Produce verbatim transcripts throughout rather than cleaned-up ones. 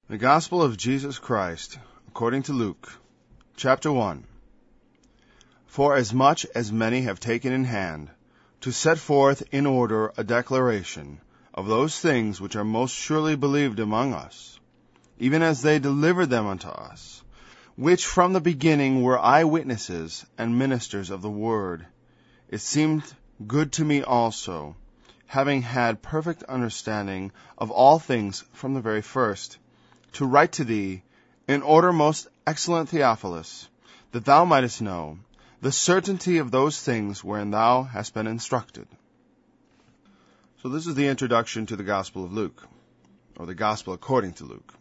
The Gospel of Jesus Christ, according to Luke, chapter one. For as much as many have taken in hand to set forth in order a declaration of those things which are most surely believed among us, even as they delivered them unto us, which from the beginning were eyewitnesses and ministers of the word, it seemed good to me also, having had perfect understanding of all things from the very first, to write to thee in order, most excellent Theophilus, that thou mightest know the certainty of those things wherein thou hast been instructed. So this is the introduction to the Gospel of Luke, or the Gospel according to Luke.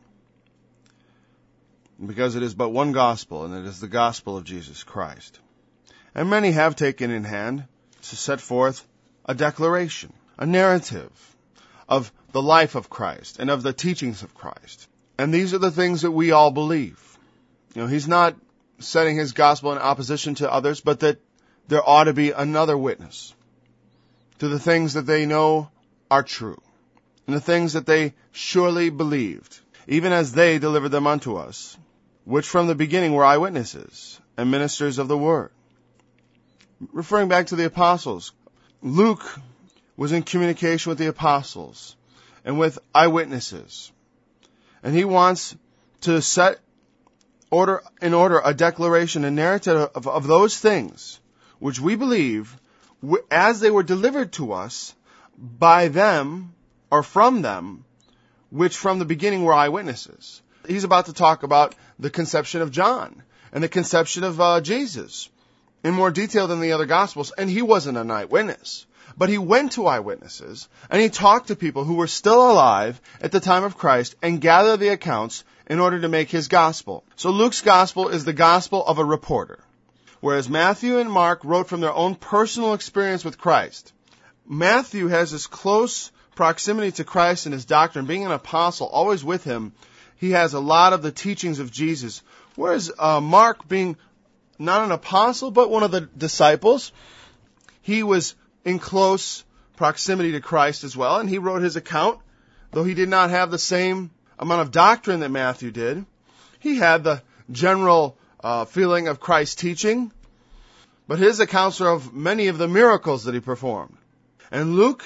Because it is but one Gospel, and it is the Gospel of Jesus Christ. And many have taken in hand to set forth a declaration, a narrative of the life of Christ and of the teachings of Christ. And these are the things that we all believe. You know, he's not setting his gospel in opposition to others, but that there ought to be another witness to the things that they know are true, and the things that they surely believed, even as they delivered them unto us, which from the beginning were eyewitnesses and ministers of the word. Referring back to the apostles, Luke was in communication with the apostles and with eyewitnesses. And he wants to set order in order a declaration, a narrative of, of those things which we believe w- as they were delivered to us by them or from them, which from the beginning were eyewitnesses. He's about to talk about the conception of John and the conception of uh, Jesus in more detail than the other Gospels. And he wasn't an eyewitness. But he went to eyewitnesses, and he talked to people who were still alive at the time of Christ and gathered the accounts in order to make his gospel. So Luke's gospel is the gospel of a reporter, whereas Matthew and Mark wrote from their own personal experience with Christ. Matthew has this close proximity to Christ and his doctrine, being an apostle, always with him. He has a lot of the teachings of Jesus, whereas uh, Mark, being not an apostle, but one of the disciples, he was in close proximity to Christ as well, and he wrote his account. Though he did not have the same amount of doctrine that Matthew did, he had the general uh, feeling of Christ's teaching, but his accounts are of many of the miracles that he performed. And Luke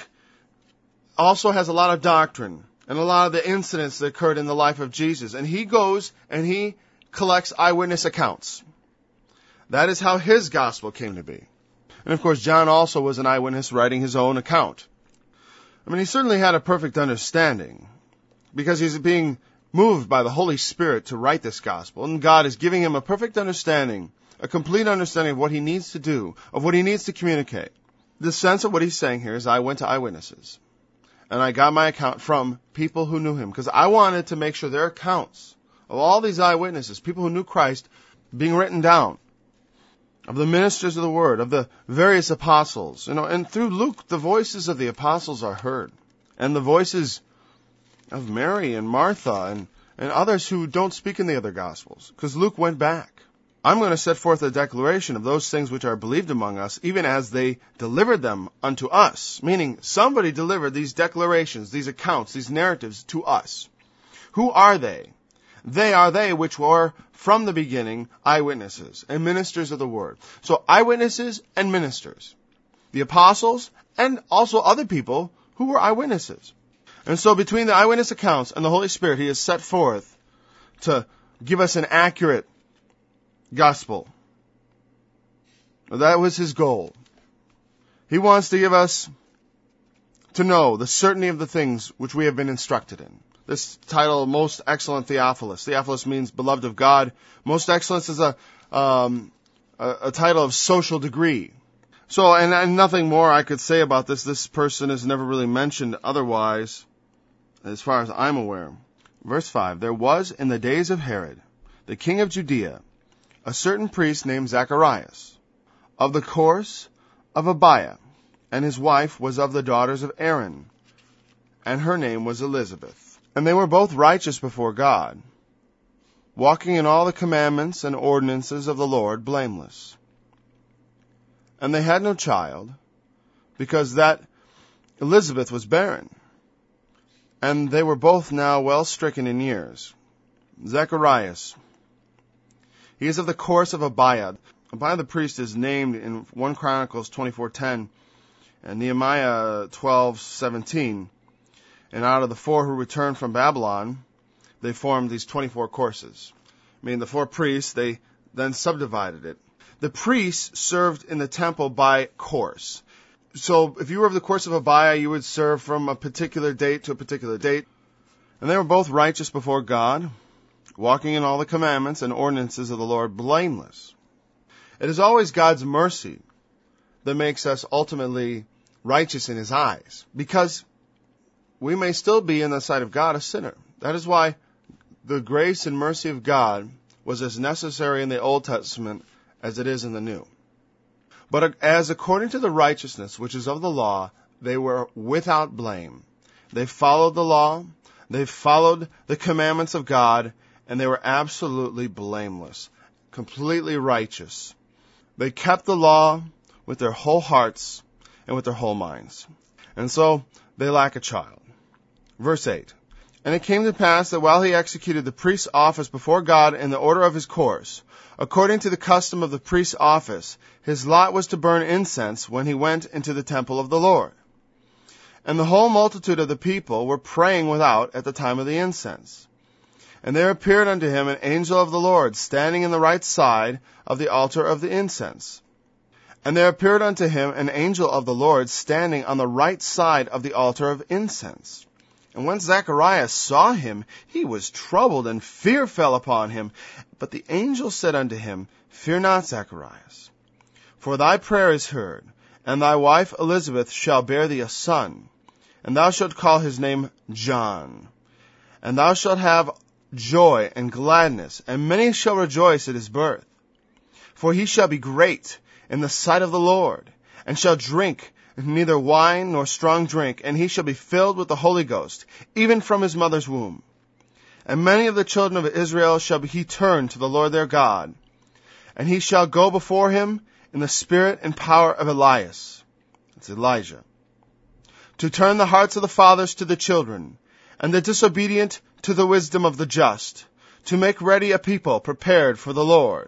also has a lot of doctrine and a lot of the incidents that occurred in the life of Jesus, and he goes and he collects eyewitness accounts. That is how his gospel came to be. And of course, John also was an eyewitness writing his own account. I mean, he certainly had a perfect understanding because he's being moved by the Holy Spirit to write this gospel. And God is giving him a perfect understanding, a complete understanding of what he needs to do, of what he needs to communicate. The sense of what he's saying here is I went to eyewitnesses. And I got my account from people who knew him because I wanted to make sure their accounts of all these eyewitnesses, people who knew Christ, being written down, of the ministers of the word, of the various apostles. You know, and through Luke, the voices of the apostles are heard. And the voices of Mary and Martha and, and others who don't speak in the other Gospels. Because Luke went back. I'm going to set forth a declaration of those things which are believed among us, even as they delivered them unto us. Meaning, somebody delivered these declarations, these accounts, these narratives to us. Who are they? They are they which were from the beginning eyewitnesses and ministers of the word. So eyewitnesses and ministers. The apostles and also other people who were eyewitnesses. And so between the eyewitness accounts and the Holy Spirit, he is set forth to give us an accurate gospel. That was his goal. He wants to give us to know the certainty of the things which we have been instructed in. This title, Most Excellent Theophilus. Theophilus means beloved of God. Most Excellence is a, um, a, a title of social degree. So, and, and nothing more I could say about this. This person is never really mentioned otherwise, as far as I'm aware. Verse five, there was in the days of Herod, the king of Judea, a certain priest named Zacharias, of the course of Abiah, and his wife was of the daughters of Aaron, and her name was Elizabeth. And they were both righteous before God, walking in all the commandments and ordinances of the Lord blameless. And they had no child, because that Elizabeth was barren, and they were both now well stricken in years. Zacharias. He is of the course of Abiah. Abiah the priest is named in First Chronicles twenty-four ten and Nehemiah twelve seventeen. And out of the four who returned from Babylon, they formed these twenty-four courses. I mean, the four priests, they then subdivided it. The priests served in the temple by course. So if you were of the course of Abiah, you would serve from a particular date to a particular date. And they were both righteous before God, walking in all the commandments and ordinances of the Lord blameless. It is always God's mercy that makes us ultimately righteous in His eyes, because we may still be in the sight of God a sinner. That is why the grace and mercy of God was as necessary in the Old Testament as it is in the New. But as according to the righteousness which is of the law, they were without blame. They followed the law, they followed the commandments of God, and they were absolutely blameless, completely righteous. They kept the law with their whole hearts and with their whole minds. And so they lack a child. Verse eight. And it came to pass that while he executed the priest's office before God in the order of his course, according to the custom of the priest's office, his lot was to burn incense when he went into the temple of the Lord. And the whole multitude of the people were praying without at the time of the incense. And there appeared unto him an angel of the Lord, standing in the right side of the altar of the incense. And there appeared unto him an angel of the Lord, standing on the right side of the altar of incense. And when Zacharias saw him, he was troubled, and fear fell upon him. But the angel said unto him, Fear not, Zacharias, for thy prayer is heard, and thy wife Elizabeth shall bear thee a son, and thou shalt call his name John. And thou shalt have joy and gladness, and many shall rejoice at his birth. For he shall be great in the sight of the Lord, and shall drink neither wine nor strong drink, and he shall be filled with the Holy Ghost, even from his mother's womb. And many of the children of Israel shall be he turn to the Lord their God, and he shall go before him in the spirit and power of Elias, that's Elijah, to turn the hearts of the fathers to the children, and the disobedient to the wisdom of the just, to make ready a people prepared for the Lord.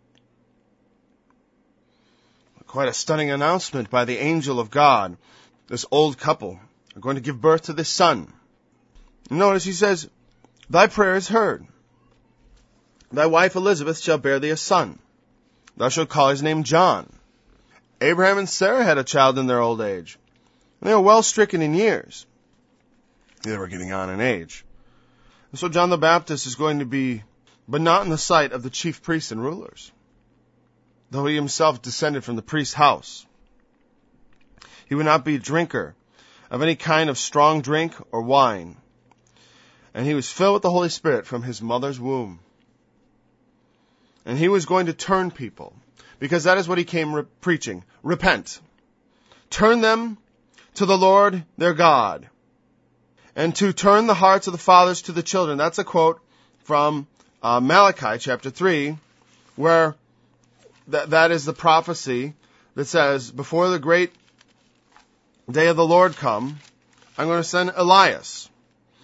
Quite a stunning announcement by the angel of God. This old couple are going to give birth to this son. Notice he says, Thy prayer is heard. Thy wife Elizabeth shall bear thee a son. Thou shalt call his name John. Abraham and Sarah had a child in their old age. And they were well stricken in years. They were getting on in age. And so John the Baptist is going to be, but not in the sight of the chief priests and rulers, though he himself descended from the priest's house. He would not be a drinker of any kind of strong drink or wine. And he was filled with the Holy Spirit from his mother's womb. And he was going to turn people, because that is what he came re- preaching. Repent. Turn them to the Lord their God. And to turn the hearts of the fathers to the children. That's a quote from uh, Malachi chapter three, where That, that is the prophecy that says, before the great day of the Lord come, I'm going to send Elias.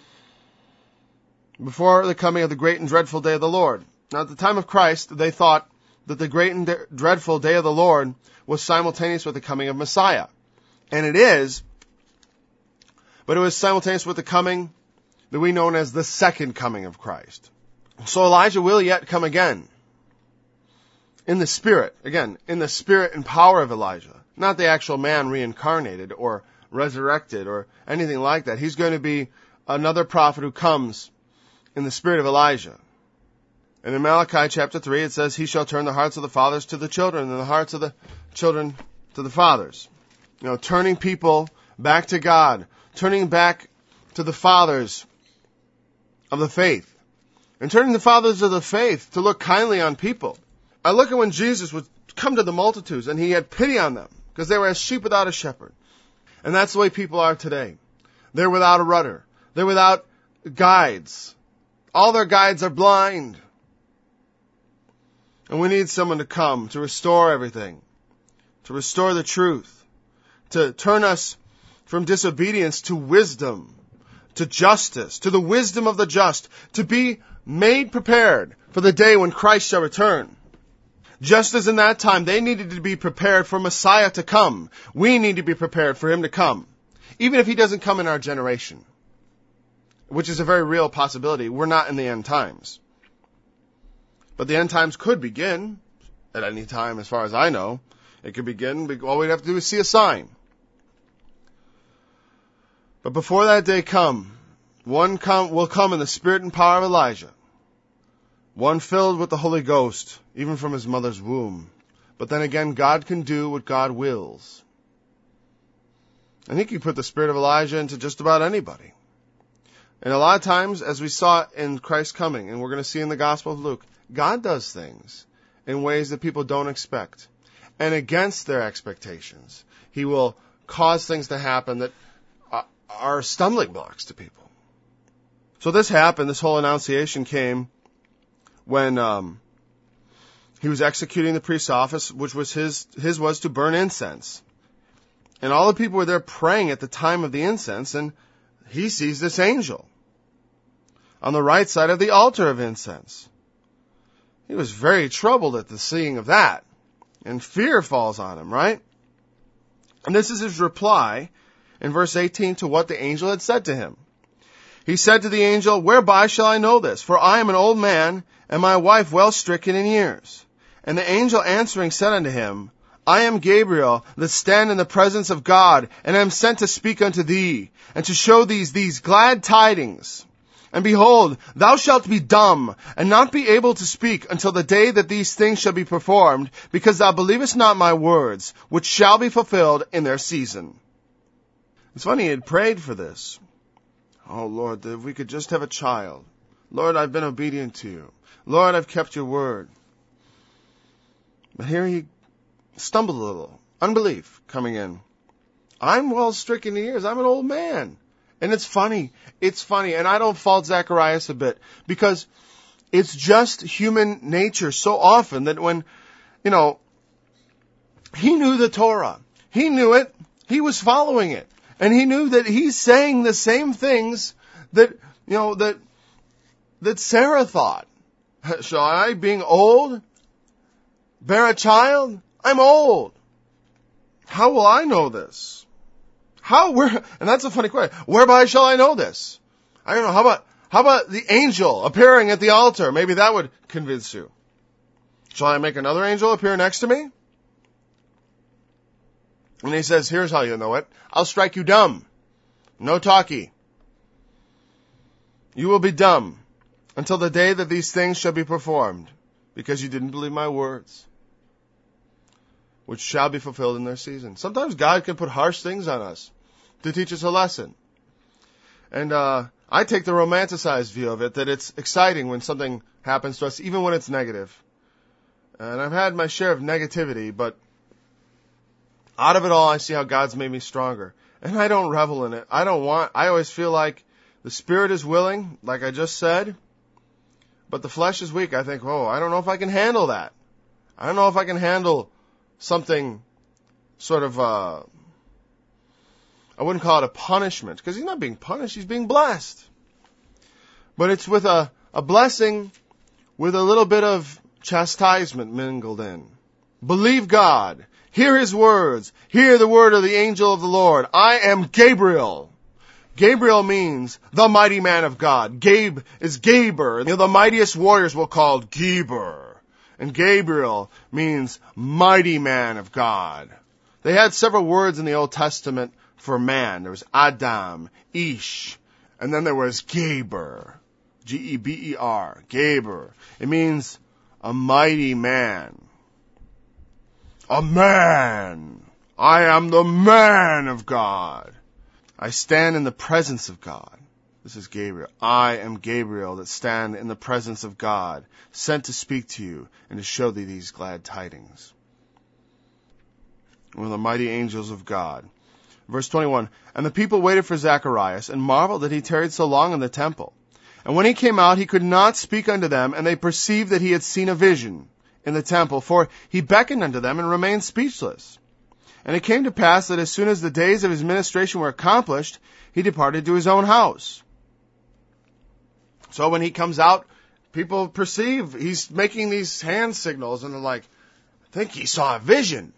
Before the coming of the great and dreadful day of the Lord. Now, at the time of Christ, they thought that the great and de- dreadful day of the Lord was simultaneous with the coming of Messiah. And it is, but it was simultaneous with the coming that we know as the second coming of Christ. So Elijah will yet come again. In the spirit, again, in the spirit and power of Elijah. Not the actual man reincarnated or resurrected or anything like that. He's going to be another prophet who comes in the spirit of Elijah. And in Malachi chapter three, it says, He shall turn the hearts of the fathers to the children, and the hearts of the children to the fathers. You know, turning people back to God. Turning back to the fathers of the faith. And turning the fathers of the faith to look kindly on people. I look at when Jesus would come to the multitudes and he had pity on them because they were as sheep without a shepherd. And that's the way people are today. They're without a rudder. They're without guides. All their guides are blind. And we need someone to come to restore everything, to restore the truth, to turn us from disobedience to wisdom, to justice, to the wisdom of the just, to be made prepared for the day when Christ shall return. Just as in that time they needed to be prepared for Messiah to come, we need to be prepared for him to come. Even if he doesn't come in our generation, which is a very real possibility. We're not in the end times. But the end times could begin at any time, as far as I know. It could begin. All we'd have to do is see a sign. But before that day come, one come, will come in the spirit and power of Elijah. One filled with the Holy Ghost, even from his mother's womb. But then again, God can do what God wills. And he can put the spirit of Elijah into just about anybody. And a lot of times, as we saw in Christ's coming, and we're going to see in the Gospel of Luke, God does things in ways that people don't expect. And against their expectations. He will cause things to happen that are stumbling blocks to people. So this happened, this whole annunciation came when um, he was executing the priest's office, which was his, his was to burn incense. And all the people were there praying at the time of the incense, and he sees this angel on the right side of the altar of incense. He was very troubled at the seeing of that, and fear falls on him, right? And this is his reply in verse eighteen to what the angel had said to him. He said to the angel, "Whereby shall I know this? For I am an old man, and my wife well stricken in years." And the angel answering said unto him, "I am Gabriel, that stand in the presence of God, and am sent to speak unto thee, and to show thee these glad tidings. And behold, thou shalt be dumb, and not be able to speak until the day that these things shall be performed, because thou believest not my words, which shall be fulfilled in their season." It's funny, he had prayed for this. Oh, Lord, if we could just have a child. Lord, I've been obedient to you. Lord, I've kept your word. But here he stumbled a little. Unbelief coming in. I'm well stricken in years. I'm an old man. And it's funny. It's funny. And I don't fault Zacharias a bit. Because it's just human nature so often that when, you know, he knew the Torah. He knew it. He was following it. And he knew that he's saying the same things that, you know, that, that Sarah thought. Shall I, being old, bear a child? I'm old. How will I know this? How, where, and that's a funny question. Whereby shall I know this? I don't know. How about, how about the angel appearing at the altar? Maybe that would convince you. Shall I make another angel appear next to me? And he says, here's how you know it. I'll strike you dumb. No talkie. You will be dumb until the day that these things shall be performed, because you didn't believe my words, which shall be fulfilled in their season. Sometimes God can put harsh things on us to teach us a lesson. And uh, I take the romanticized view of it, that it's exciting when something happens to us, even when it's negative. And I've had my share of negativity, but out of it all, I see how God's made me stronger. And I don't revel in it. I don't want, I always feel like the spirit is willing, like I just said, but the flesh is weak. I think, oh, I don't know if I can handle that. I don't know if I can handle something sort of, uh, I wouldn't call it a punishment, because he's not being punished, he's being blessed. But it's with a, a blessing with a little bit of chastisement mingled in. Believe God. Hear his words. Hear the word of the angel of the Lord. I am Gabriel. Gabriel means the mighty man of God. Gabe is Gaber. You know, the mightiest warriors were called Geber. And Gabriel means mighty man of God. They had several words in the Old Testament for man. There was Adam, Ish, and then there was Geber. G E B E R. Geber. It means a mighty man. A man. I am the man of God. I stand in the presence of God. This is Gabriel. I am Gabriel that stand in the presence of God, sent to speak to you and to show thee these glad tidings. One of the mighty angels of God. Verse twenty-one, and the people waited for Zacharias and marveled that he tarried so long in the temple. And when he came out, he could not speak unto them, and they perceived that he had seen a vision in the temple, for he beckoned unto them and remained speechless. And it came to pass that as soon as the days of his ministration were accomplished, he departed to his own house. So when he comes out people perceive he's making these hand signals, and they're like, I think he saw a vision.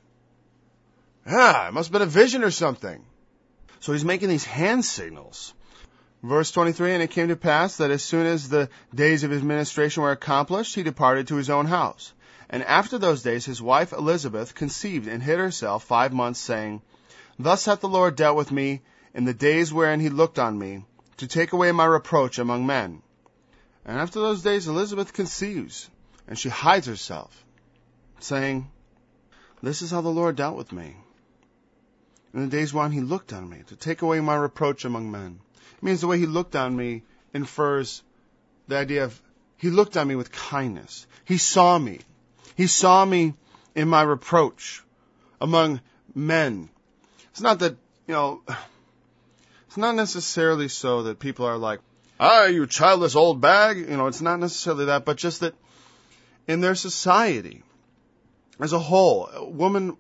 Yeah, it must have been a vision or something. So he's making these hand signals. Verse twenty-three, and it came to pass that as soon as the days of his ministration were accomplished, he departed to his own house. And after those days his wife Elizabeth conceived and hid herself five months, saying, Thus hath the Lord dealt with me in the days wherein he looked on me, to take away my reproach among men. And after those days Elizabeth conceives, and she hides herself, saying, This is how the Lord dealt with me in the days wherein he looked on me, to take away my reproach among men. It means the way he looked on me infers the idea of he looked on me with kindness. He saw me. He saw me in my reproach among men. It's not that, you know, it's not necessarily so that people are like, ah, you childless old bag. You know, it's not necessarily that, but just that in their society as a whole, a woman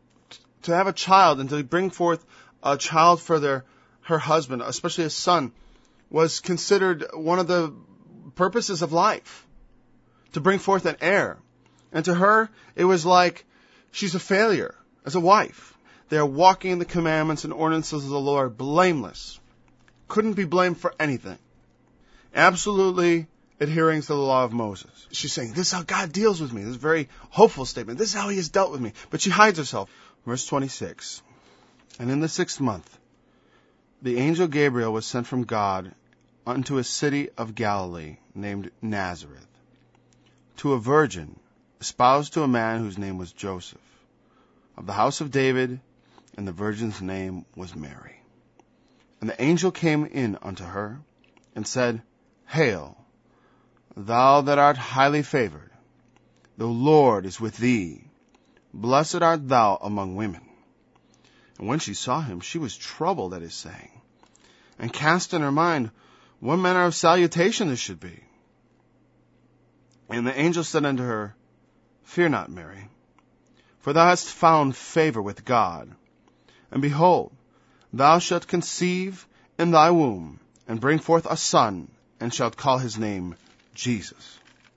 to have a child and to bring forth a child for their her husband, especially a son, was considered one of the purposes of life, to bring forth an heir. And to her, it was like she's a failure as a wife. They are walking in the commandments and ordinances of the Lord, blameless. Couldn't be blamed for anything. Absolutely adhering to the law of Moses. She's saying, this is how God deals with me. This is a very hopeful statement. This is how he has dealt with me. But she hides herself. Verse twenty-six. And in the sixth month, the angel Gabriel was sent from God unto a city of Galilee named Nazareth, to a virgin espoused to a man whose name was Joseph, of the house of David, and the virgin's name was Mary. And the angel came in unto her, and said, Hail, thou that art highly favored, the Lord is with thee. Blessed art thou among women. And when she saw him, she was troubled at his saying, and cast in her mind what manner of salutation this should be. And the angel said unto her, Fear not, Mary, for thou hast found favor with God. And behold, thou shalt conceive in thy womb, and bring forth a son, and shalt call his name Jesus.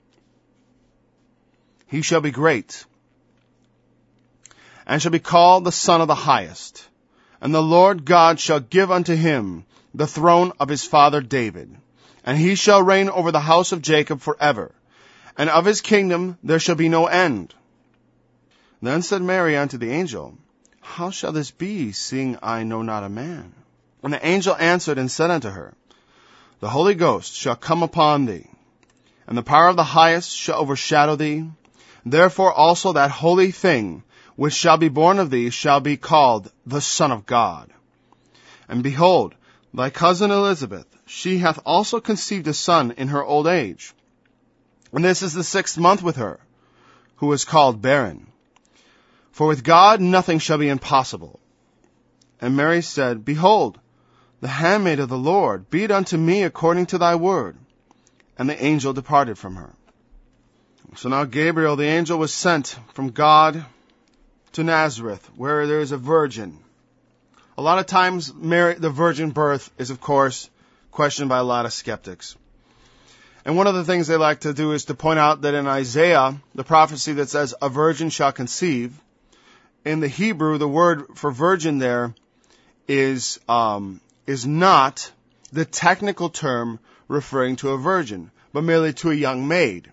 He shall be great, and shall be called the Son of the Highest. And the Lord God shall give unto him the throne of his father David, and he shall reign over the house of Jacob forever, and of his kingdom there shall be no end. Then said Mary unto the angel, How shall this be, seeing I know not a man? And the angel answered and said unto her, The Holy Ghost shall come upon thee, and the power of the Highest shall overshadow thee. Therefore also that holy thing which shall be born of thee shall be called the Son of God. And behold, thy cousin Elizabeth, she hath also conceived a son in her old age. And this is the sixth month with her, who is called barren. For with God nothing shall be impossible. And Mary said, Behold, the handmaid of the Lord, be it unto me according to thy word. And the angel departed from her. So now Gabriel, the angel, was sent from God to Nazareth, where there is a virgin. A lot of times, Mary, the virgin birth is, of course, questioned by a lot of skeptics. And one of the things they like to do is to point out that in Isaiah, the prophecy that says, a virgin shall conceive, in the Hebrew, the word for virgin there is, um, is not the technical term referring to a virgin, but merely to a young maid.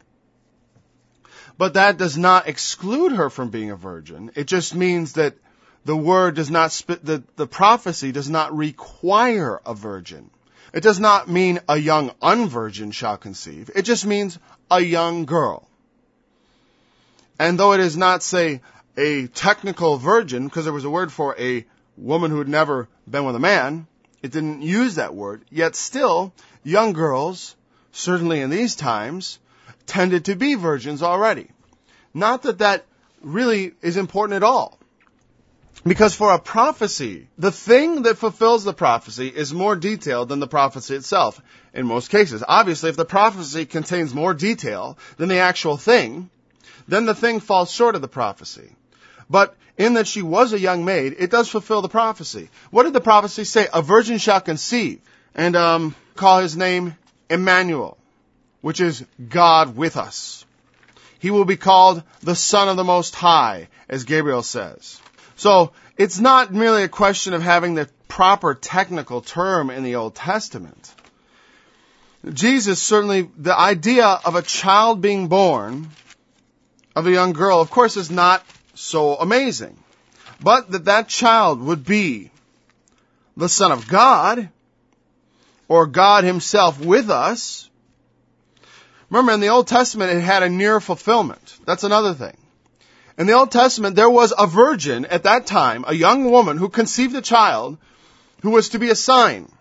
But that does not exclude her from being a virgin. It just means that the word does not, sp- the, the prophecy does not require a virgin. It does not mean a young unvirgin shall conceive. It just means a young girl. And though it is not, say, a technical virgin, because there was a word for a woman who had never been with a man, it didn't use that word, yet still, young girls, certainly in these times, tended to be virgins already. Not that that really is important at all. Because for a prophecy, the thing that fulfills the prophecy is more detailed than the prophecy itself, in most cases. Obviously, if the prophecy contains more detail than the actual thing, then the thing falls short of the prophecy. But in that she was a young maid, it does fulfill the prophecy. What did the prophecy say? A virgin shall conceive, and um, call his name Emmanuel. which is God with us. He will be called the Son of the Most High, as Gabriel says. So, it's not merely a question of having the proper technical term in the Old Testament. Jesus, certainly, the idea of a child being born, of a young girl, of course, is not so amazing. But that that child would be the Son of God, or God Himself with us. Remember, in the Old Testament, it had a near fulfillment. That's another thing. In the Old Testament, there was a virgin at that time, a young woman who conceived a child who was to be a sign.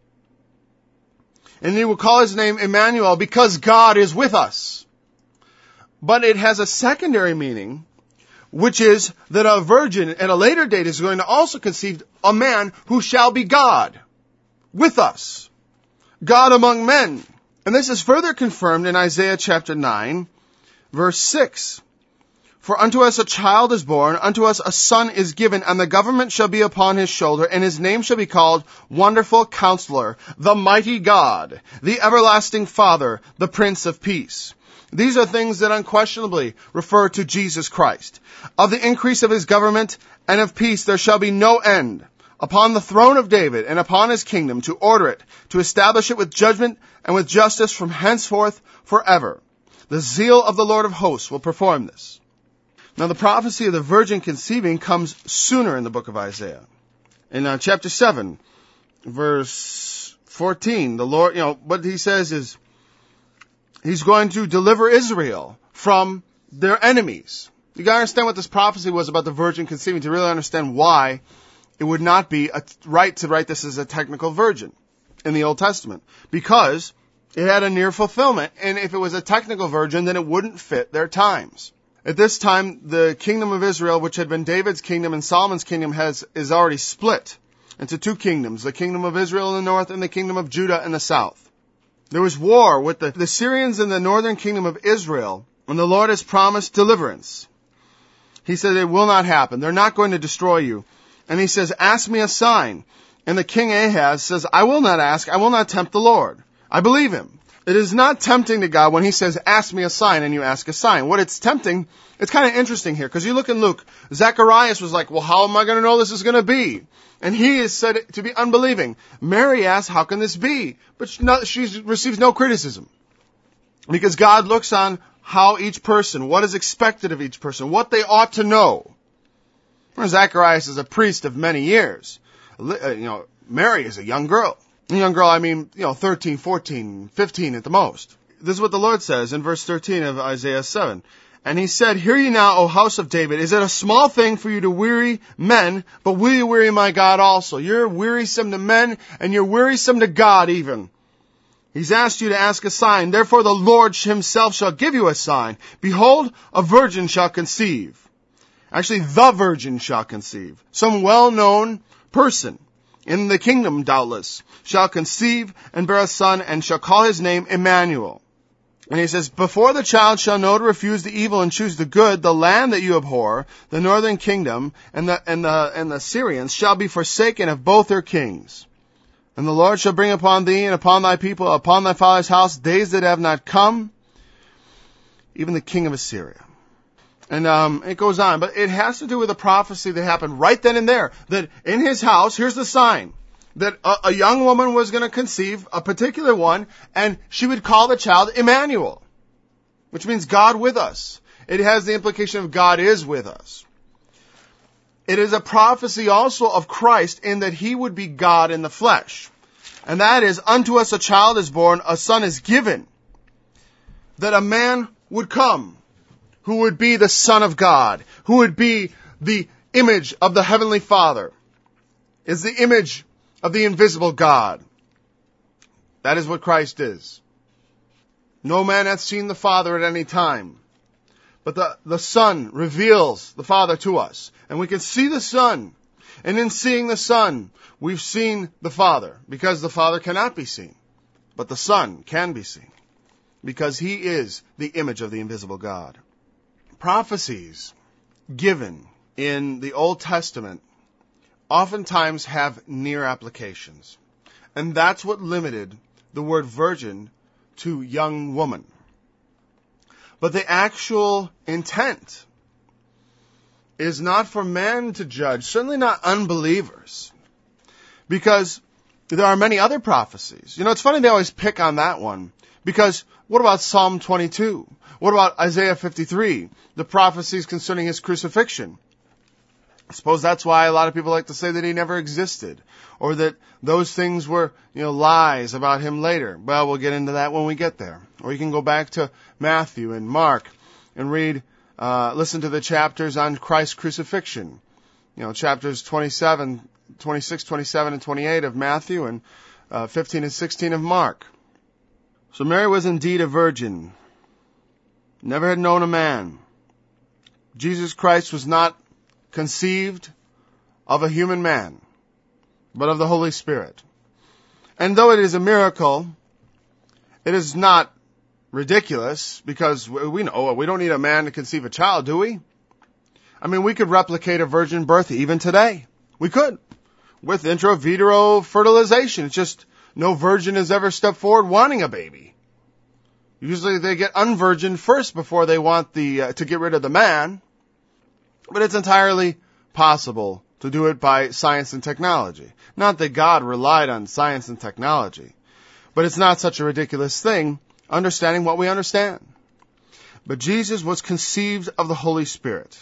And He will call His name Emmanuel, because God is with us. But it has a secondary meaning, which is that a virgin at a later date is going to also conceive a man who shall be God with us. God among men. And this is further confirmed in Isaiah chapter nine, verse six. For unto us a child is born, unto us a son is given, and the government shall be upon his shoulder, and his name shall be called Wonderful Counselor, the Mighty God, the Everlasting Father, the Prince of Peace. These are things that unquestionably refer to Jesus Christ. Of the increase of His government and of peace there shall be no end, upon the throne of David and upon His kingdom, to order it, to establish it with judgment and with justice from henceforth forever. The zeal of the Lord of hosts will perform this. Now, the prophecy of the virgin conceiving comes sooner in the book of Isaiah. In uh, chapter seven, verse fourteen, the Lord, you know, what He says is, He's going to deliver Israel from their enemies. You got to understand what this prophecy was about the virgin conceiving to really understand why it would not be a right to write this as a technical virgin in the Old Testament. Because it had a near fulfillment, and if it was a technical virgin, then it wouldn't fit their times. At this time, the kingdom of Israel, which had been David's kingdom and Solomon's kingdom, has is already split into two kingdoms, the kingdom of Israel in the north and the kingdom of Judah in the south. There was war with the, the Syrians in the northern kingdom of Israel, and the Lord has promised deliverance. He said it will not happen. They're not going to destroy you. And He says, ask me a sign. And the king Ahaz says, I will not ask. I will not tempt the Lord. I believe him. It is not tempting to God when He says, ask me a sign, and you ask a sign. What it's tempting, it's kind of interesting here, because you look in Luke, Zacharias was like, well, how am I going to know this is going to be? And he is said to be unbelieving. Mary asks, how can this be? But she, not, she receives no criticism. Because God looks on how each person, what is expected of each person, what they ought to know. Zacharias is a priest of many years. You know, Mary is a young girl. A young girl, I mean, you know, thirteen, fourteen, fifteen at the most. This is what the Lord says in verse thirteen of Isaiah seven. And He said, hear ye now, O house of David, is it a small thing for you to weary men, but will you weary my God also? You're wearisome to men, and you're wearisome to God even. He's asked you to ask a sign. Therefore the Lord Himself shall give you a sign. Behold, a virgin shall conceive. Actually, the virgin shall conceive. Some well-known person in the kingdom, doubtless, shall conceive and bear a son, and shall call his name Emmanuel. And He says, before the child shall know to refuse the evil and choose the good, the land that you abhor, the northern kingdom, and the, and the, and the Syrians shall be forsaken of both their kings. And the Lord shall bring upon thee and upon thy people, upon thy father's house, days that have not come, even the king of Assyria. And um, it goes on, but it has to do with a prophecy that happened right then and there. That in his house, here's the sign, that a, a young woman was going to conceive, a particular one, and she would call the child Emmanuel, which means God with us. It has the implication of God is with us. It is a prophecy also of Christ in that He would be God in the flesh. And that is, unto us a child is born, a son is given, that a man would come who would be the Son of God, who would be the image of the Heavenly Father, is the image of the invisible God. That is what Christ is. No man hath seen the Father at any time, but the, the Son reveals the Father to us. And we can see the Son. And in seeing the Son, we've seen the Father, because the Father cannot be seen, but the Son can be seen, because He is the image of the invisible God. Prophecies given in the Old Testament oftentimes have near applications. And that's what limited the word virgin to young woman. But the actual intent is not for man to judge, certainly not unbelievers, because there are many other prophecies. You know, it's funny they always pick on that one, because what about Psalm twenty-two? What about Isaiah fifty-three, the prophecies concerning his crucifixion? I suppose that's why a lot of people like to say that he never existed, or that those things were, you know, lies about him later. Well, we'll get into that when we get there. Or you can go back to Matthew and Mark and read, uh, listen to the chapters on Christ's crucifixion. You know, chapters twenty-seven, twenty-six, twenty-seven, and twenty-eight of Matthew, and uh, fifteen and sixteen of Mark. So Mary was indeed a virgin, never had known a man. Jesus Christ was not conceived of a human man, but of the Holy Spirit. And though it is a miracle, it is not ridiculous, because we know we don't need a man to conceive a child, do we? I mean, we could replicate a virgin birth even today. We could, with intro vitro fertilization. It's just no virgin has ever stepped forward wanting a baby. Usually they get unvirgined first before they want the uh, to get rid of the man. But it's entirely possible to do it by science and technology. Not that God relied on science and technology, but it's not such a ridiculous thing, understanding what we understand. But Jesus was conceived of the Holy Spirit.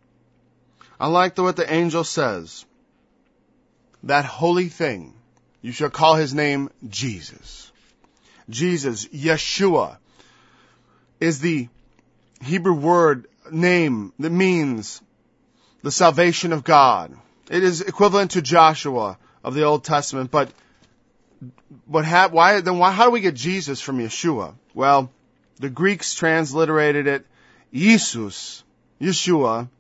I like the, what the angel says. That holy thing, you shall call his name Jesus. Jesus, Yeshua, is the Hebrew word name that means the salvation of God. It is equivalent to Joshua of the Old Testament, but but ha- why then? Why? How do we get Jesus from Yeshua? Well, the Greeks transliterated it Jesus, Yeshua,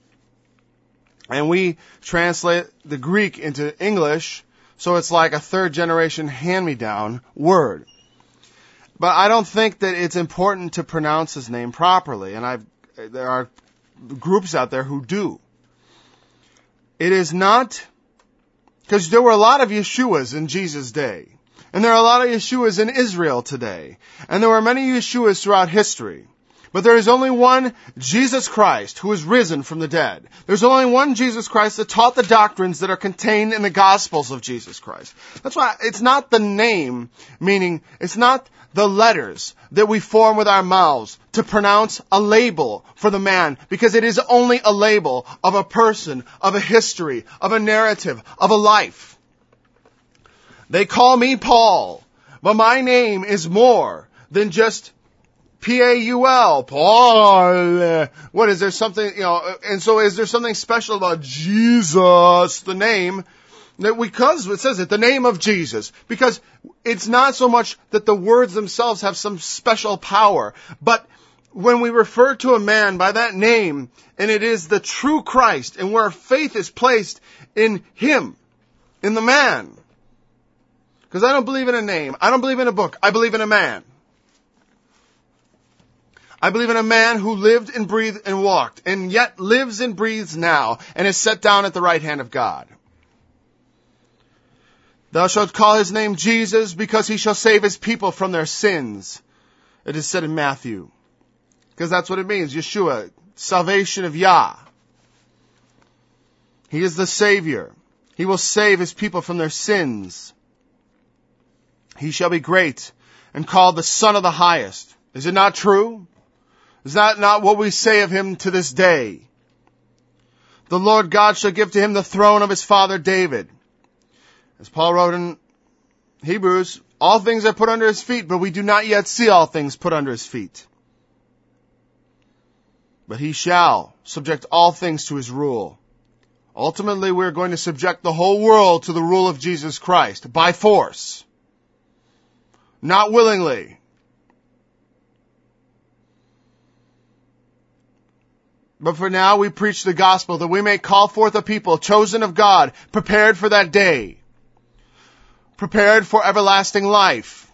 and we translate the Greek into English, so it's like a third generation hand-me-down word. But I don't think that it's important to pronounce his name properly, and I there are groups out there who do. It is not, because there were a lot of Yeshuas in Jesus' day, and there are a lot of Yeshuas in Israel today, and there were many Yeshuas throughout history. But there is only one Jesus Christ who is risen from the dead. There's only one Jesus Christ that taught the doctrines that are contained in the Gospels of Jesus Christ. That's why it's not the name, meaning it's not the letters that we form with our mouths to pronounce a label for the man, because it is only a label of a person, of a history, of a narrative, of a life. They call me Paul, but my name is more than just P A U L, Paul. What, is there something, you know, and so is there something special about Jesus, the name, that because it says it, the name of Jesus, because it's not so much that the words themselves have some special power, but when we refer to a man by that name, and it is the true Christ, and where faith is placed in him, in the man. Because I don't believe in a name. I don't believe in a book. I believe in a man. I believe in a man who lived and breathed and walked, and yet lives and breathes now, and is set down at the right hand of God. Thou shalt call his name Jesus, because he shall save his people from their sins. It is said in Matthew. Because that's what it means, Yeshua, salvation of Yah. He is the Savior. He will save his people from their sins. He shall be great and called the Son of the Highest. Is it not true? Is that not what we say of him to this day? The Lord God shall give to him the throne of his father David. As Paul wrote in Hebrews, all things are put under his feet, but we do not yet see all things put under his feet. But he shall subject all things to his rule. Ultimately, we're going to subject the whole world to the rule of Jesus Christ by force, not willingly. But for now, we preach the gospel that we may call forth a people chosen of God, prepared for that day, prepared for everlasting life.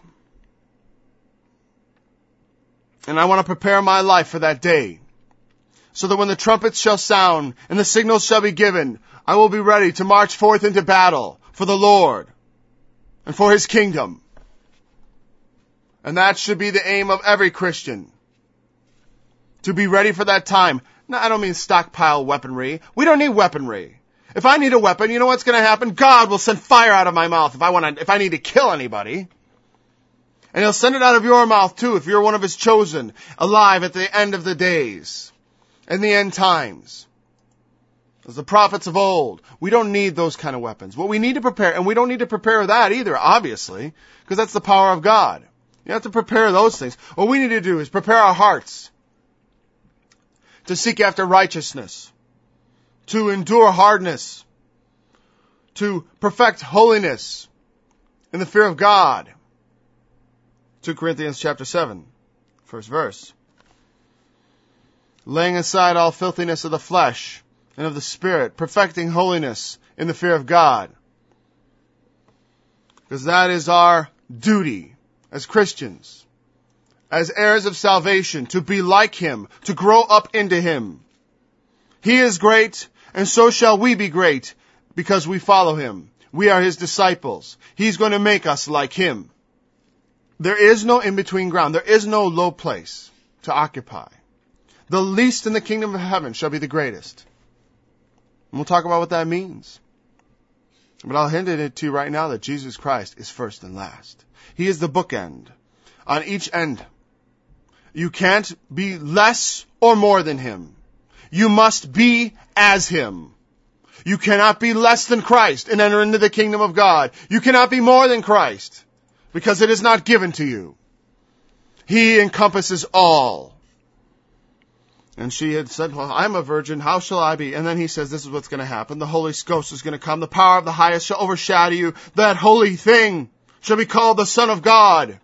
And I want to prepare my life for that day, so that when the trumpets shall sound and the signals shall be given, I will be ready to march forth into battle for the Lord and for his kingdom. And that should be the aim of every Christian. To be ready for that time. No, I don't mean stockpile weaponry. We don't need weaponry. If I need a weapon, you know what's going to happen? God will send fire out of my mouth if I want to, if I need to kill anybody. And He'll send it out of your mouth too if you're one of His chosen, alive at the end of the days, in the end times. As the prophets of old. We don't need those kind of weapons. What we need to prepare, and we don't need to prepare that either, obviously, because that's the power of God. You have to prepare those things. What we need to do is prepare our hearts to seek after righteousness, to endure hardness, to perfect holiness in the fear of God. Second Corinthians chapter seven, first verse. Laying aside all filthiness of the flesh and of the spirit, perfecting holiness in the fear of God. Because that is our duty as Christians, as heirs of salvation, to be like Him, to grow up into Him. He is great, and so shall we be great, because we follow Him. We are His disciples. He's going to make us like Him. There is no in-between ground. There is no low place to occupy. The least in the kingdom of heaven shall be the greatest. And we'll talk about what that means. But I'll hint it to you right now that Jesus Christ is first and last. He is the bookend. On each end. You can't be less or more than Him. You must be as Him. You cannot be less than Christ and enter into the kingdom of God. You cannot be more than Christ, because it is not given to you. He encompasses all. And she had said, well, I'm a virgin, how shall I be? And then He says, this is what's going to happen. The Holy Ghost is going to come. The power of the highest shall overshadow you. That holy thing shall be called the Son of God.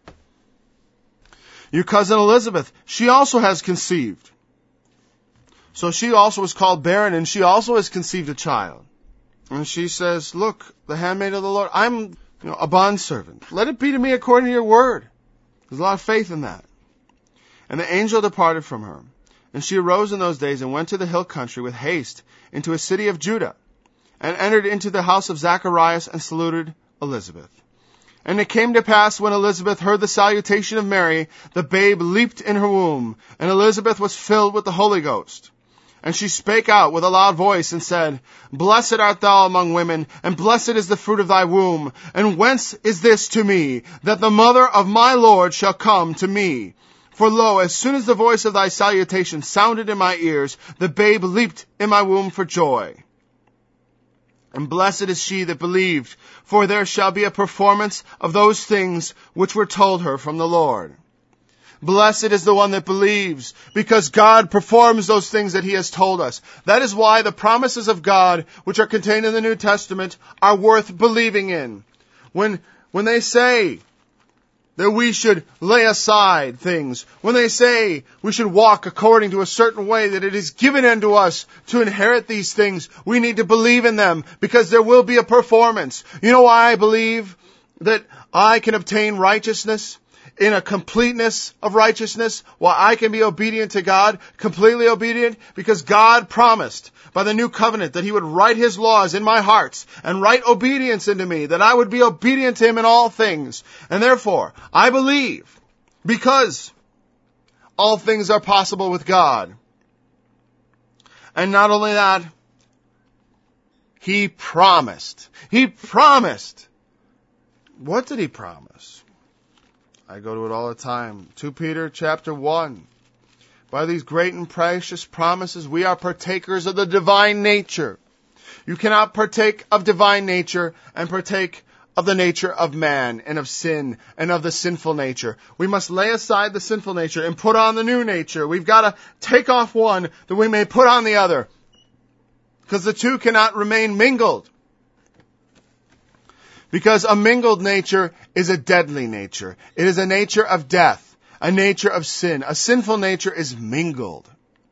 Your cousin Elizabeth, she also has conceived. So she also is called barren, and she also has conceived a child. And she says, look, the handmaid of the Lord, I'm you know, a bondservant. Let it be to me according to your word. There's a lot of faith in that. And the angel departed from her. And she arose in those days and went to the hill country with haste into a city of Judah, and entered into the house of Zacharias and saluted Elizabeth. And it came to pass, when Elizabeth heard the salutation of Mary, the babe leaped in her womb, and Elizabeth was filled with the Holy Ghost. And she spake out with a loud voice and said, Blessed art thou among women, and blessed is the fruit of thy womb. And whence is this to me, that the mother of my Lord shall come to me? For lo, as soon as the voice of thy salutation sounded in my ears, the babe leaped in my womb for joy. And blessed is she that believed, for there shall be a performance of those things which were told her from the Lord. Blessed is the one that believes, because God performs those things that He has told us. That is why the promises of God, which are contained in the New Testament, are worth believing in. When, when they say that we should lay aside things, when they say we should walk according to a certain way, that it is given unto us to inherit these things, we need to believe in them, because there will be a performance. You know why I believe that I can obtain righteousness in a completeness of righteousness, while I can be obedient to God, completely obedient? Because God promised by the new covenant that He would write His laws in my hearts and write obedience into me, that I would be obedient to Him in all things. And therefore, I believe, because all things are possible with God. And not only that, He promised. He promised. What did He promise? I go to it all the time. Second Peter chapter one. By these great and precious promises, we are partakers of the divine nature. You cannot partake of divine nature and partake of the nature of man and of sin and of the sinful nature. We must lay aside the sinful nature and put on the new nature. We've got to take off one that we may put on the other, because the two cannot remain mingled. Because a mingled nature is a deadly nature. It is a nature of death, a nature of sin. A sinful nature is mingled.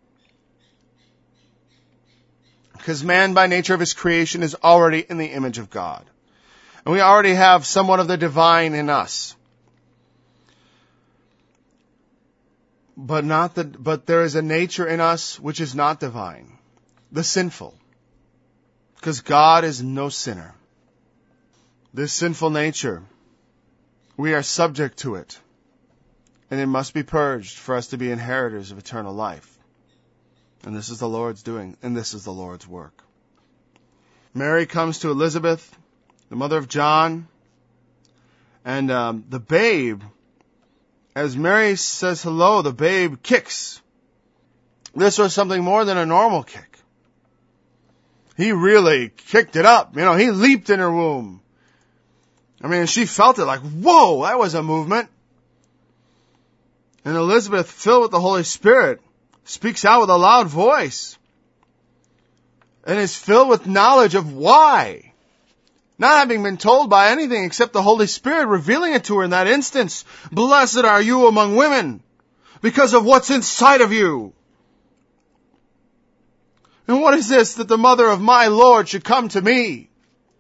Because man, by nature of his creation, is already in the image of God. And we already have somewhat of the divine in us. But not the, but there is a nature in us which is not divine. The sinful. Because God is no sinner. This sinful nature, we are subject to it. and it must be purged for us to be inheritors of eternal life. And this is the Lord's doing, and this is the Lord's work. Mary comes to Elizabeth, the mother of John, and um, the babe, as Mary says hello, the babe kicks. This was something more than a normal kick. He really kicked it up. You know, he leaped in her womb. I mean, she felt it like, whoa, that was a movement. And Elizabeth, filled with the Holy Spirit, speaks out with a loud voice and is filled with knowledge of why. Not having been told by anything except the Holy Spirit revealing it to her in that instance. Blessed are you among women because of what's inside of you. And what is this that the mother of my Lord should come to me?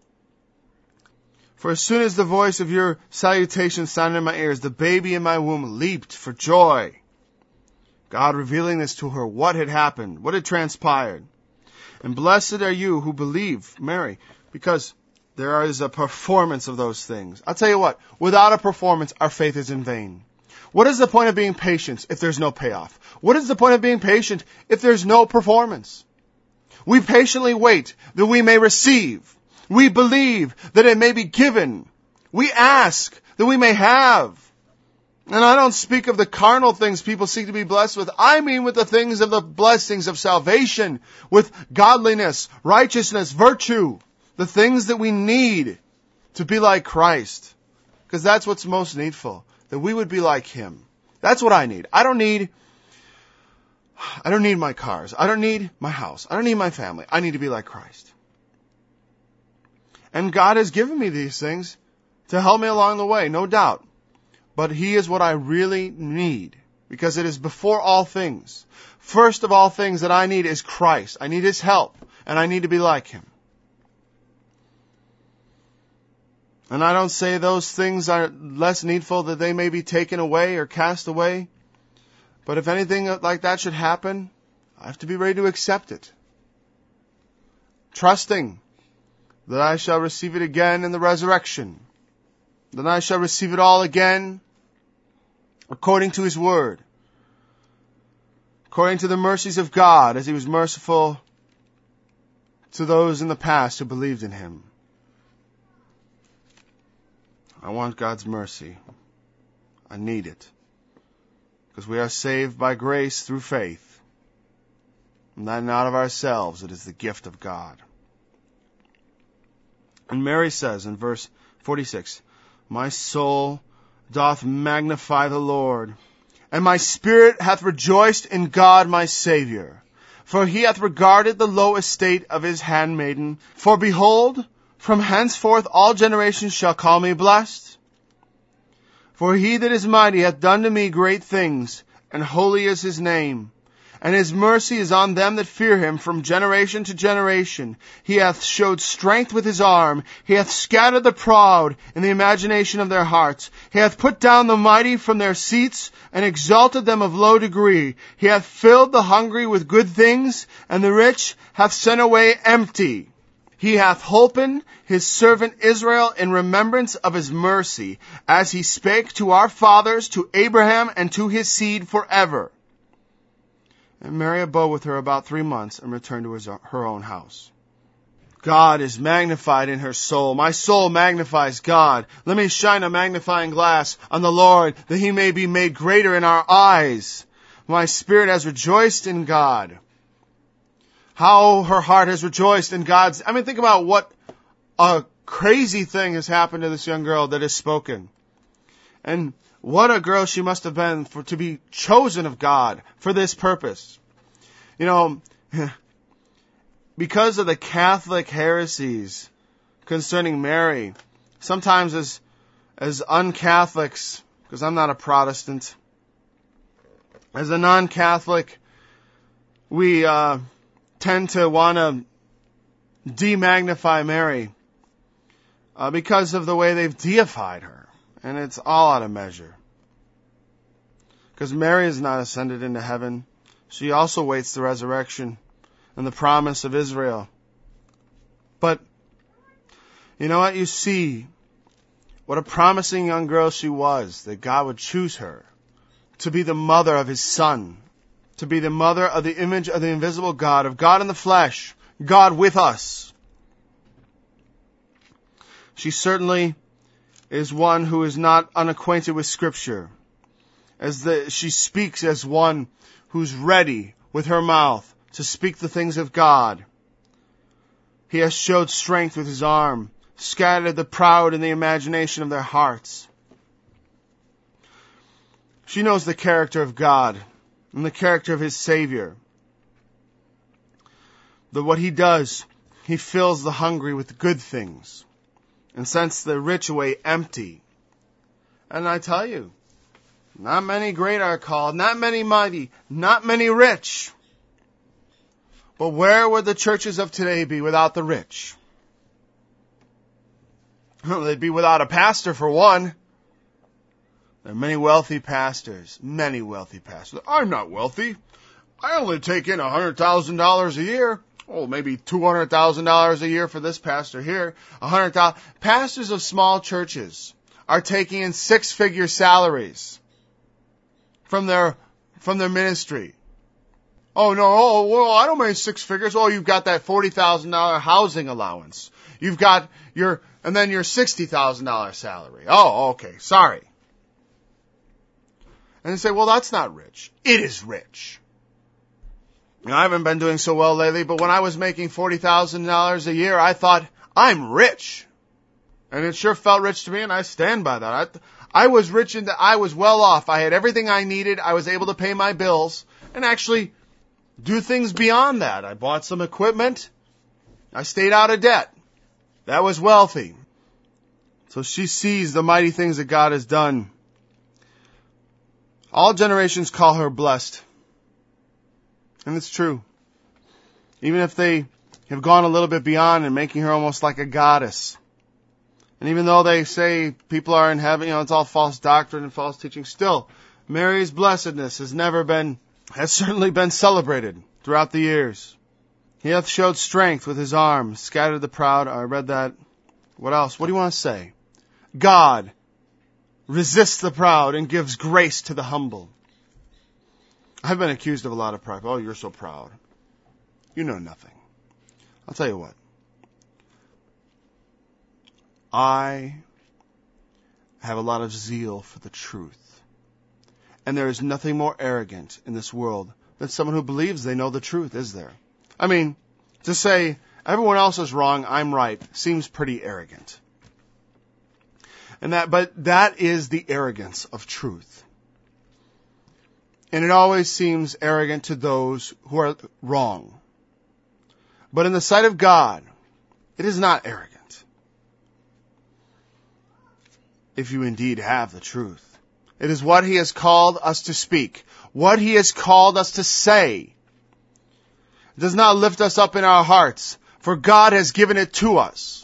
For as soon as the voice of your salutation sounded in my ears, the baby in my womb leaped for joy. God revealing this to her, what had happened, what had transpired. And blessed are you who believe, Mary, because there is a performance of those things. I'll tell you what, without a performance, our faith is in vain. What is the point of being patient if there's no payoff? What is the point of being patient if there's no performance? We patiently wait that we may receive. We believe that it may be given. We ask that we may have. And I don't speak of the carnal things people seek to be blessed with. I mean with the things of the blessings of salvation, with godliness, righteousness, virtue, the things that we need to be like Christ. Because that's what's most needful, that we would be like Him. That's what I need. I don't need, I don't need my cars. I don't need my house. I don't need my family. I need to be like Christ. And God has given me these things to help me along the way, no doubt. But He is what I really need, because it is before all things. First of all things that I need is Christ. I need His help, and I need to be like Him. And I don't say those things are less needful that they may be taken away or cast away. But if anything like that should happen, I have to be ready to accept it. Trusting that I shall receive it again in the resurrection. That I shall receive it all again according to His word. According to the mercies of God, as He was merciful to those in the past who believed in Him. I want God's mercy. I need it. Because we are saved by grace through faith. And that not of ourselves, it is the gift of God. And Mary says in verse forty-six, my soul doth magnify the Lord, and my spirit hath rejoiced in God my Saviour. For He hath regarded the low estate of His handmaiden. For behold, from henceforth all generations shall call me blessed. For He that is mighty hath done to me great things, and holy is His name. And His mercy is on them that fear Him from generation to generation. He hath showed strength with His arm. He hath scattered the proud in the imagination of their hearts. He hath put down the mighty from their seats, and exalted them of low degree. He hath filled the hungry with good things, and the rich hath sent away empty. He hath holpen His servant Israel in remembrance of His mercy, as He spake to our fathers, to Abraham, and to his seed forever. And Mary abode with her about three months and returned to his, her own house. God is magnified in her soul. My soul magnifies God. Let me shine a magnifying glass on the Lord, that He may be made greater in our eyes. My spirit has rejoiced in God. How her heart has rejoiced in God's... I mean, think about what a crazy thing has happened to this young girl that is spoken. And what a girl she must have been for to be chosen of God for this purpose. You know, because of the Catholic heresies concerning Mary, sometimes as as un-Catholics, because I'm not a Protestant, as a non-Catholic, we uh, tend to want to de-magnify Mary uh, because of the way they've deified her. And it's all out of measure. Because Mary is not ascended into heaven. She also waits the resurrection and the promise of Israel. But, you know what? You see what a promising young girl she was, that God would choose her to be the mother of his Son, to be the mother of the image of the invisible God, of God in the flesh, God with us. She certainly is one who is not unacquainted with Scripture, as the, she speaks as one who's ready with her mouth to speak the things of God. He has showed strength with his arm, scattered the proud in the imagination of their hearts. She knows the character of God and the character of his Savior. That what he does, he fills the hungry with good things and sends the rich away empty. And I tell you, not many great are called, not many mighty, not many rich. But where would the churches of today be without the rich? Well, they'd be without a pastor for one. There are many wealthy pastors, many wealthy pastors. I'm not wealthy. I only take in one hundred thousand dollars a year. Oh, maybe two hundred thousand dollars a year for this pastor here. one hundred thousand dollars. Pastors of small churches are taking in six-figure salaries from their from their ministry. Oh, no, oh, well, I don't make six figures. Oh, you've got that forty thousand dollars housing allowance. You've got your, and then your sixty thousand dollars salary. Oh, okay, sorry. And they say, well, that's not rich. It is rich. You know, I haven't been doing so well lately, but when I was making forty thousand dollars a year, I thought, I'm rich. And it sure felt rich to me, and I stand by that. I, I was rich in that I was well off. I had everything I needed. I was able to pay my bills and actually do things beyond that. I bought some equipment. I stayed out of debt. That was wealthy. So she sees the mighty things that God has done. All generations call her blessed. And it's true. Even if they have gone a little bit beyond and making her almost like a goddess. And even though they say people are in heaven, you know, it's all false doctrine and false teaching, still, Mary's blessedness has never been, has certainly been celebrated throughout the years. He hath showed strength with his arm, scattered the proud. I read that. What else? What do you want to say? God resists the proud and gives grace to the humble. I've been accused of a lot of pride. Oh, you're so proud. You know nothing. I'll tell you what. I have a lot of zeal for the truth. And there is nothing more arrogant in this world than someone who believes they know the truth, is there? I mean, to say everyone else is wrong, I'm right, seems pretty arrogant. And that, but that is the arrogance of truth. And it always seems arrogant to those who are wrong. But in the sight of God, it is not arrogant. If you indeed have the truth. It is what He has called us to speak. What He has called us to say. It does not lift us up in our hearts, for God has given it to us.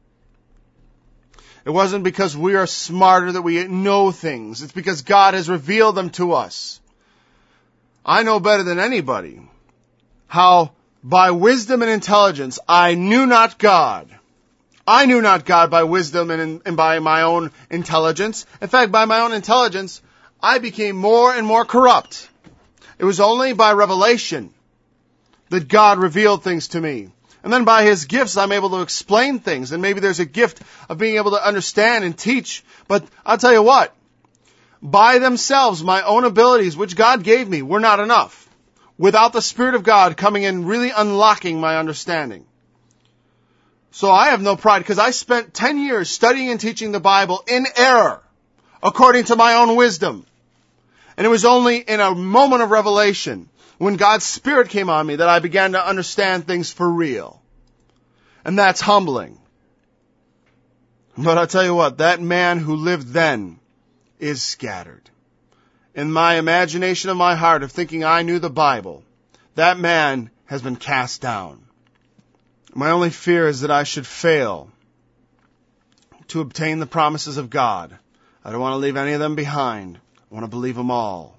It wasn't because we are smarter that we know things. It's because God has revealed them to us. I know better than anybody how by wisdom and intelligence I knew not God. I knew not God by wisdom and, and by my own intelligence. In fact, by my own intelligence, I became more and more corrupt. It was only by revelation that God revealed things to me. And then by His gifts, I'm able to explain things. And maybe there's a gift of being able to understand and teach. But I'll tell you what, by themselves, my own abilities, which God gave me, were not enough. Without the Spirit of God coming in, really unlocking my understanding. So I have no pride, because I spent ten years studying and teaching the Bible in error, according to my own wisdom. And it was only in a moment of revelation, when God's Spirit came on me, that I began to understand things for real. And that's humbling. But I'll tell you what, that man who lived then is scattered. In my imagination of my heart of thinking I knew the Bible, that man has been cast down. My only fear is that I should fail to obtain the promises of God. I don't want to leave any of them behind. I want to believe them all.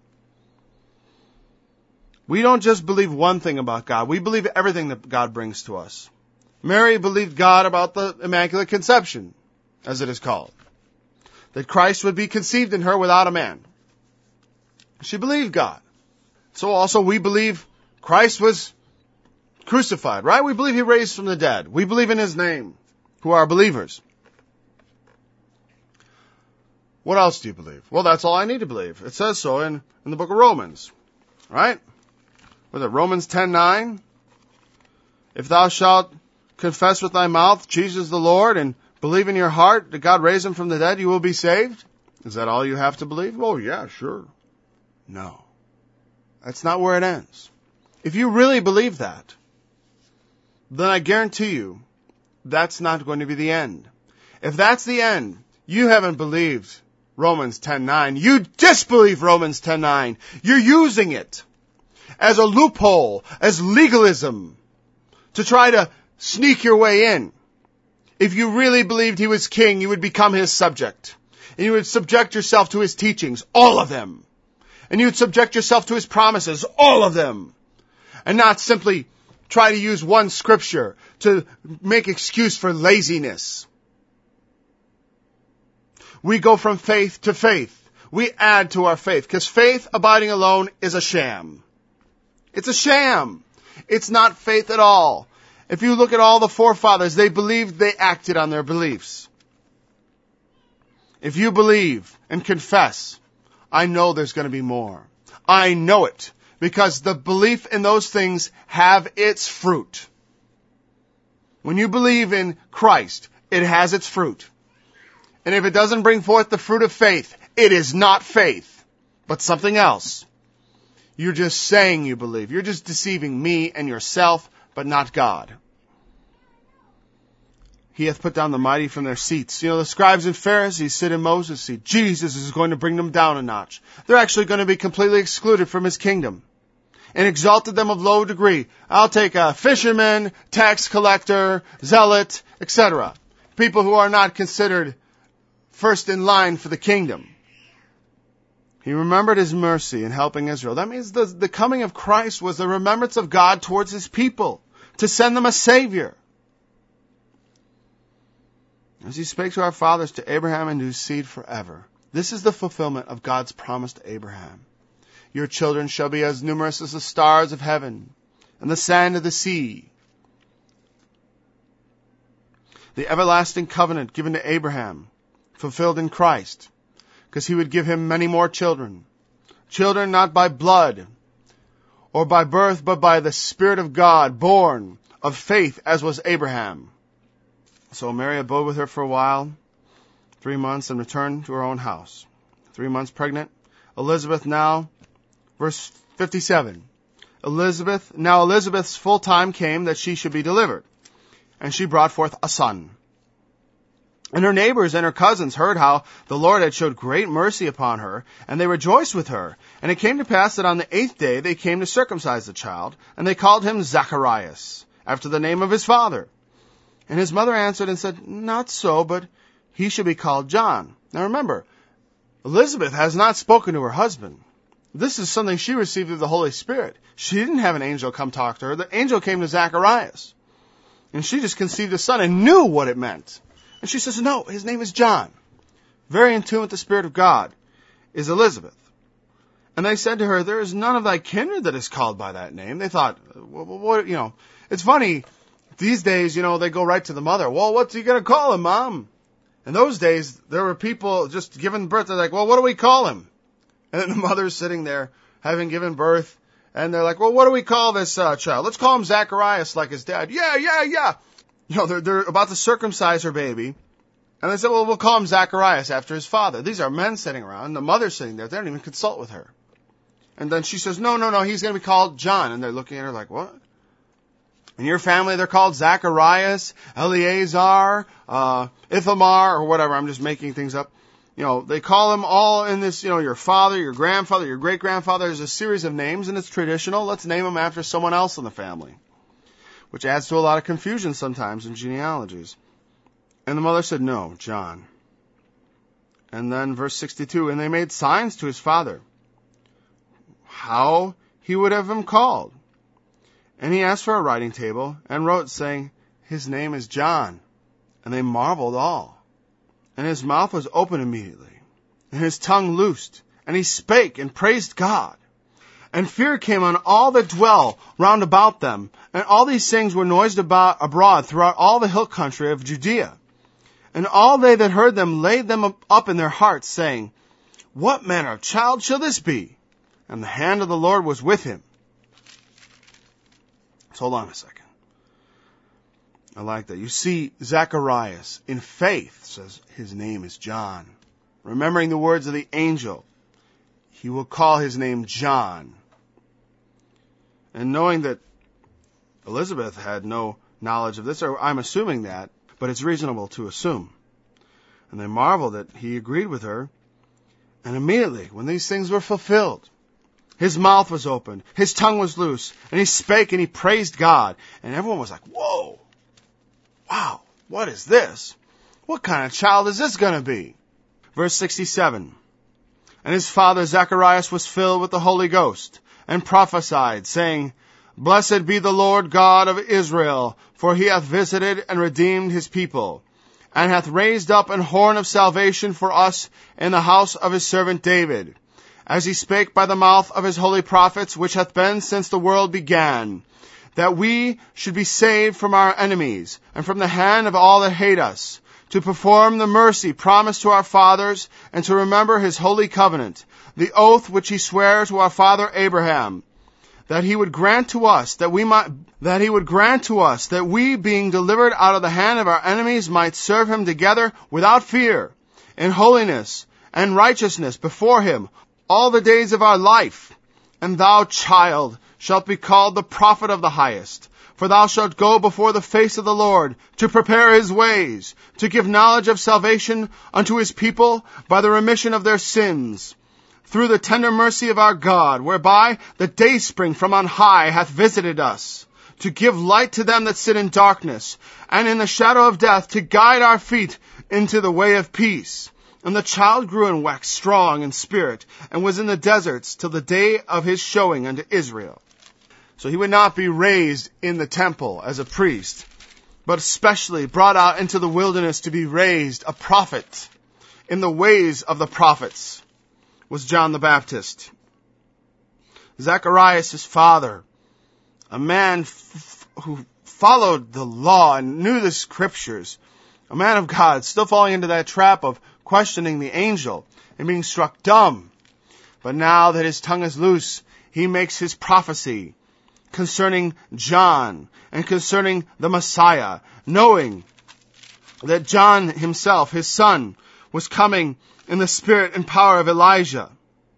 We don't just believe one thing about God. We believe everything that God brings to us. Mary believed God about the Immaculate Conception, as it is called. That Christ would be conceived in her without a man. She believed God. So also we believe Christ was crucified, right? We believe He raised from the dead. We believe in His name, who are believers. What else do you believe? Well, that's all I need to believe. It says so in, in the book of Romans, right? Was it Romans ten nine? If thou shalt confess with thy mouth Jesus the Lord and believe in your heart that God raised Him from the dead, you will be saved. Is that all you have to believe? Oh, yeah, sure. No. That's not where it ends. If you really believe that, then I guarantee you that's not going to be the end. If that's the end, you haven't believed Romans ten nine. You disbelieve Romans ten nine. You're using it as a loophole, as legalism, to try to sneak your way in. If you really believed He was king, you would become His subject. And you would subject yourself to His teachings, all of them. And you would subject yourself to His promises, all of them. And not simply try to use one scripture to make excuse for laziness. We go from faith to faith. We add to our faith, because faith abiding alone is a sham. It's a sham. It's not faith at all. If you look at all the forefathers, they believed, they acted on their beliefs. If you believe and confess, I know there's going to be more. I know it, because the belief in those things have its fruit. When you believe in Christ, it has its fruit. And if it doesn't bring forth the fruit of faith, it is not faith, but something else. You're just saying you believe. You're just deceiving me and yourself, but not God. He hath put down the mighty from their seats. You know, the scribes and Pharisees sit in Moses' seat. Jesus is going to bring them down a notch. They're actually going to be completely excluded from His kingdom. And exalted them of low degree. I'll take a fisherman, tax collector, zealot, et cetera. People who are not considered first in line for the kingdom. He remembered His mercy in helping Israel. That means the, the coming of Christ was the remembrance of God towards His people, to send them a Savior. As He spake to our fathers, to Abraham and to his seed forever. This is the fulfillment of God's promise to Abraham. Your children shall be as numerous as the stars of heaven and the sand of the sea. The everlasting covenant given to Abraham, fulfilled in Christ, because He would give him many more children. Children not by blood or by birth, but by the Spirit of God, born of faith, as was Abraham. So Mary abode with her for a while, three months, and returned to her own house. Three months pregnant. Elizabeth now, verse fifty-seven. Elizabeth, now Elizabeth's full time came that she should be delivered. And she brought forth a son. And her neighbors and her cousins heard how the Lord had showed great mercy upon her, and they rejoiced with her. And it came to pass that on the eighth day they came to circumcise the child, and they called him Zacharias, after the name of his father. And his mother answered and said, Not so, but he shall be called John. Now remember, Elizabeth has not spoken to her husband. This is something she received of the Holy Spirit. She didn't have an angel come talk to her. The angel came to Zacharias. And she just conceived a son and knew what it meant. And she says, no, his name is John. Very in tune with the Spirit of God is Elizabeth. And they said to her, there is none of thy kindred that is called by that name. They thought, what, what, you know, it's funny. These days, you know, they go right to the mother. Well, what's he going to call him, Mom? In those days, there were people just giving birth. They're like, well, what do we call him? And then the mother's sitting there having given birth. And they're like, well, what do we call this uh, child? Let's call him Zacharias like his dad. Yeah, yeah, yeah. You know, they're, they're about to circumcise her baby. And they said, well, we'll call him Zacharias after his father. These are men sitting around. And the mother's sitting there. They don't even consult with her. And then she says, no, no, no, he's going to be called John. And they're looking at her like, what? In your family, they're called Zacharias, Eleazar, uh, Ithamar, or whatever. I'm just making things up. You know, they call them all in this, you know, your father, your grandfather, your great-grandfather. There's a series of names, and it's traditional. Let's name them after someone else in the family, which adds to a lot of confusion sometimes in genealogies. And the mother said, no, John. And then verse sixty-two, and they made signs to his father, how he would have him called. And he asked for a writing table and wrote, saying, his name is John. And they marveled all. And his mouth was open immediately, and his tongue loosed, and he spake and praised God. And fear came on all that dwell round about them, and all these things were noised about abroad throughout all the hill country of Judea. And all they that heard them laid them up in their hearts, saying, What manner of child shall this be? And the hand of the Lord was with him. So hold on a second. I like that. You see, Zacharias, in faith, says his name is John. Remembering the words of the angel, he will call his name John. And knowing that Elizabeth had no knowledge of this, or I'm assuming that, but it's reasonable to assume. And they marvel that he agreed with her. And immediately, when these things were fulfilled, his mouth was opened, his tongue was loose, and he spake and he praised God. And everyone was like, whoa, wow, what is this? What kind of child is this going to be? Verse sixty-seven. And his father Zacharias was filled with the Holy Ghost, and prophesied, saying, Blessed be the Lord God of Israel, for he hath visited and redeemed his people, and hath raised up an horn of salvation for us in the house of his servant David, as he spake by the mouth of his holy prophets, which hath been since the world began, that we should be saved from our enemies, and from the hand of all that hate us, to perform the mercy promised to our fathers, and to remember his holy covenant, the oath which he sware to our father Abraham, that he would grant to us that we might, that he would grant to us that we, being delivered out of the hand of our enemies, might serve him together without fear, in holiness and righteousness before him all the days of our life. And thou, child, shalt be called the prophet of the highest. For thou shalt go before the face of the Lord, to prepare his ways, to give knowledge of salvation unto his people by the remission of their sins, through the tender mercy of our God, whereby the dayspring from on high hath visited us, to give light to them that sit in darkness, and in the shadow of death, to guide our feet into the way of peace. And the child grew and waxed strong in spirit, and was in the deserts till the day of his showing unto Israel. So he would not be raised in the temple as a priest, but especially brought out into the wilderness to be raised a prophet in the ways of the prophets, was John the Baptist. Zacharias, his father, a man f- who followed the law and knew the scriptures, a man of God, still falling into that trap of questioning the angel and being struck dumb. But now that his tongue is loose, he makes his prophecy concerning John and concerning the Messiah, knowing that John himself, his son, was coming in the spirit and power of Elijah.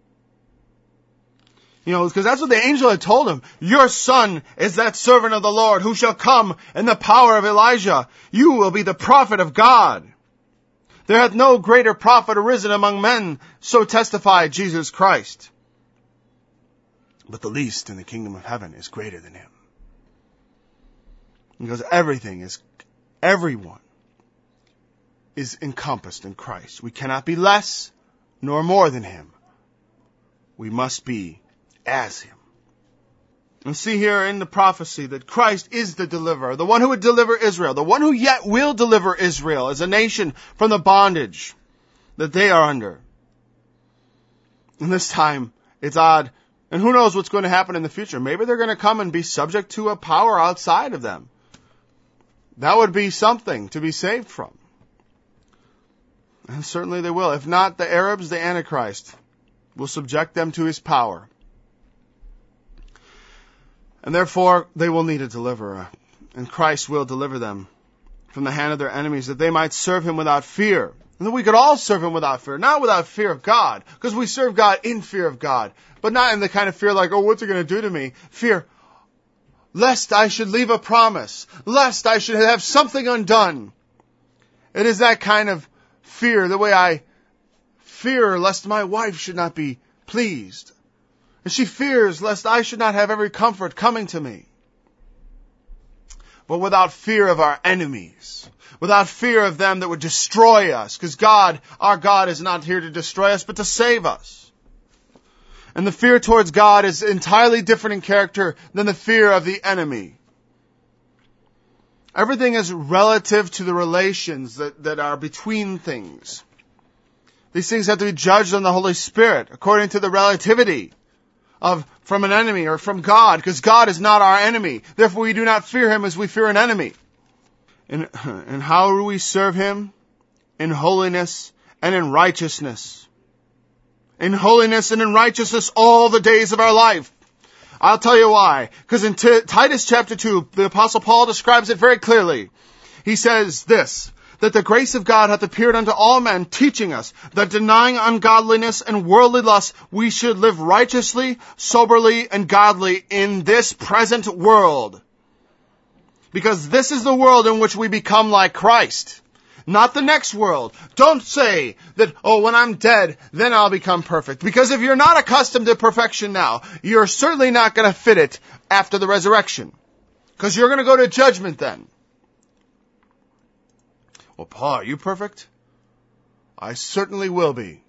You know, because that's what the angel had told him. Your son is that servant of the Lord who shall come in the power of Elijah. You will be the prophet of God. There hath no greater prophet arisen among men, so testified Jesus Christ. But the least in the kingdom of heaven is greater than him. Because everything is, everyone is encompassed in Christ. We cannot be less nor more than him. We must be as him. And see here in the prophecy that Christ is the deliverer, the one who would deliver Israel, the one who yet will deliver Israel as a nation from the bondage that they are under. And this time, it's odd. And who knows what's going to happen in the future? Maybe they're going to come and be subject to a power outside of them. That would be something to be saved from. And certainly they will. If not the Arabs, the Antichrist will subject them to his power. And therefore, they will need a deliverer. And Christ will deliver them from the hand of their enemies, that they might serve him without fear. And that we could all serve him without fear. Not without fear of God, because we serve God in fear of God. But not in the kind of fear like, oh, what's it going to do to me? Fear, lest I should leave a promise. Lest I should have something undone. It is that kind of fear, the way I fear lest my wife should not be pleased. And she fears lest I should not have every comfort coming to me. But without fear of our enemies. Without fear of them that would destroy us. Because God, our God, is not here to destroy us, but to save us. And the fear towards God is entirely different in character than the fear of the enemy. Everything is relative to the relations that, that are between things. These things have to be judged on the Holy Spirit according to the relativity of from an enemy or from God, because God is not our enemy. Therefore we do not fear him as we fear an enemy. And, and how do we serve him? In holiness and in righteousness. In holiness and in righteousness all the days of our life. I'll tell you why. Because in T- Titus chapter two, the Apostle Paul describes it very clearly. He says this, that the grace of God hath appeared unto all men, teaching us that denying ungodliness and worldly lust, we should live righteously, soberly, and godly in this present world. Because this is the world in which we become like Christ, not the next world. Don't say that, oh, when I'm dead, then I'll become perfect. Because if you're not accustomed to perfection now, you're certainly not going to fit it after the resurrection. Because you're going to go to judgment then. Well, Paul, are you perfect? I certainly will be.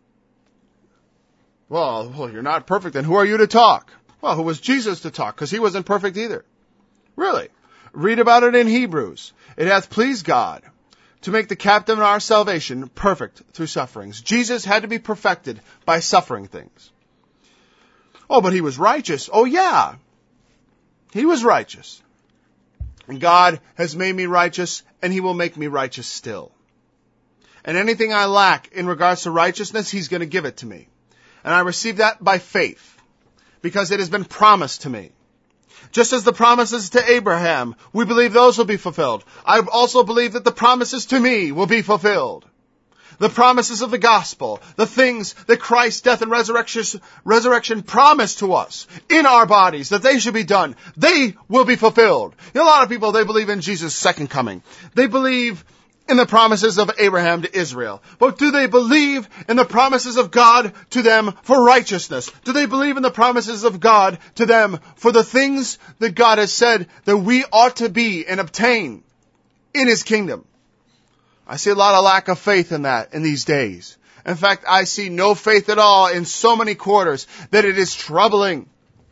Well, well, you're not perfect, then who are you to talk? Well, who was Jesus to talk? Because he wasn't perfect either. Really? Read about it in Hebrews. It hath pleased God to make the captain of our salvation perfect through sufferings. Jesus had to be perfected by suffering things. Oh, but he was righteous. Oh, yeah. He was righteous. And God has made me righteous, and he will make me righteous still. And anything I lack in regards to righteousness, he's going to give it to me. And I receive that by faith, because it has been promised to me. Just as the promises to Abraham, we believe those will be fulfilled. I also believe that the promises to me will be fulfilled. The promises of the gospel, the things that Christ's death and resurrection, resurrection promised to us in our bodies, that they should be done, they will be fulfilled. You know, a lot of people, they believe in Jesus' second coming. They believe in the promises of Abraham to Israel. But do they believe in the promises of God to them for righteousness? Do they believe in the promises of God to them for the things that God has said that we ought to be and obtain in his kingdom? I see a lot of lack of faith in that in these days. In fact, I see no faith at all in so many quarters that it is troubling.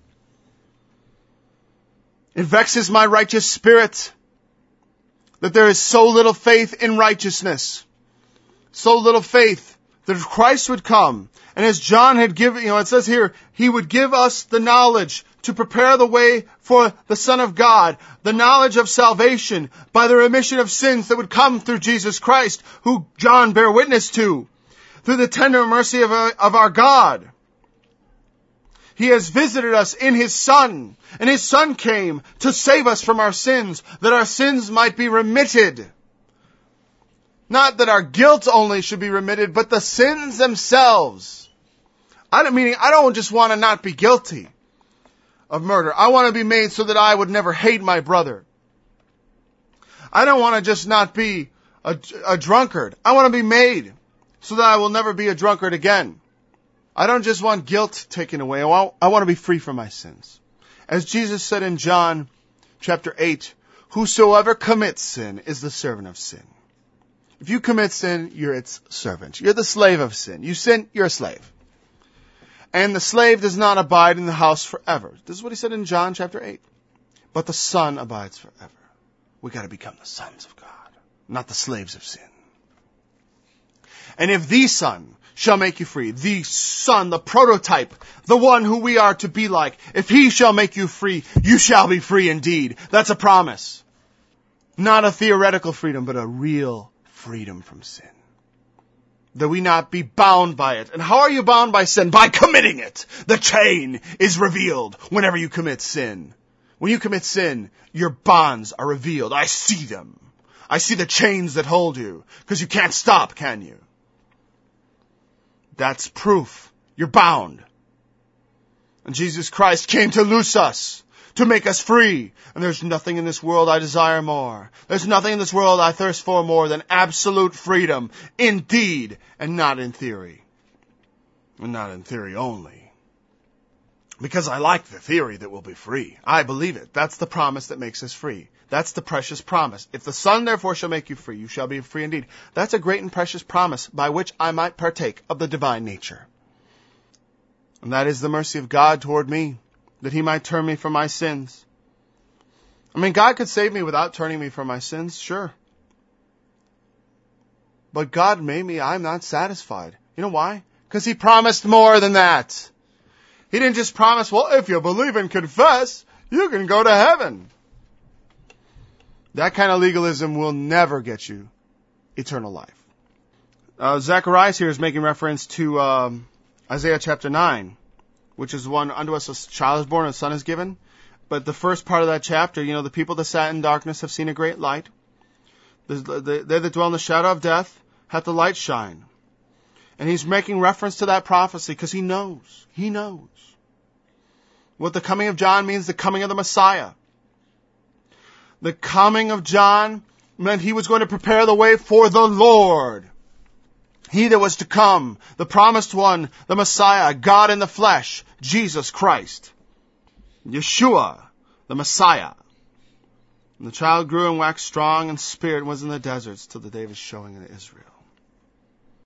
It vexes my righteous spirit that there is so little faith in righteousness. So little faith that if Christ would come, and as John had given, you know, it says here, he would give us the knowledge to prepare the way for the Son of God, the knowledge of salvation by the remission of sins that would come through Jesus Christ, who John bare witness to, through the tender mercy of our, of our God. He has visited us in his Son, and his Son came to save us from our sins, that our sins might be remitted. Not that our guilt only should be remitted, but the sins themselves. I don't mean, I don't just want to not be guilty of murder. I want to be made so that I would never hate my brother. I don't want to just not be a, a drunkard. I want to be made so that I will never be a drunkard again. I don't just want guilt taken away. I want, I want to be free from my sins. As Jesus said in John chapter eight, whosoever commits sin is the servant of sin. If you commit sin, you're its servant. You're the slave of sin. You sin, you're a slave. And the slave does not abide in the house forever. This is what he said in John chapter eight. But the Son abides forever. We got to become the sons of God, not the slaves of sin. And if the Son shall make you free, the Son, the prototype, the one who we are to be like, if he shall make you free, you shall be free indeed. That's a promise. Not a theoretical freedom, but a real freedom from sin. That we not be bound by it. And how are you bound by sin? By committing it. The chain is revealed whenever you commit sin. When you commit sin, your bonds are revealed. I see them. I see the chains that hold you. Because you can't stop, can you? That's proof. You're bound. And Jesus Christ came to loose us, to make us free. And there's nothing in this world I desire more. There's nothing in this world I thirst for more than absolute freedom, in deed and not in theory. And not in theory only. Because I like the theory that we'll be free. I believe it. That's the promise that makes us free. That's the precious promise. If the Son therefore shall make you free, you shall be free indeed. That's a great and precious promise by which I might partake of the divine nature. And that is the mercy of God toward me, that he might turn me from my sins. I mean, God could save me without turning me from my sins, sure. But God made me, I'm not satisfied You know why? Because he promised more than that. He didn't just promise, well, if you believe and confess, you can go to heaven. That kind of legalism will never get you eternal life. Uh, Zacharias here is making reference to um, Isaiah chapter nine, which is one, unto us a child is born, a son is given. But the first part of that chapter, you know, the people that sat in darkness have seen a great light. They that dwell in the shadow of death hath the light shine. And he's making reference to that prophecy because he knows. He knows. What the coming of John means, the coming of the Messiah. The coming of John meant he was going to prepare the way for the Lord. He that was to come, the promised one, the Messiah, God in the flesh, Jesus Christ. Yeshua, the Messiah. And the child grew and waxed strong in spirit and was in the deserts till the day of his showing in Israel.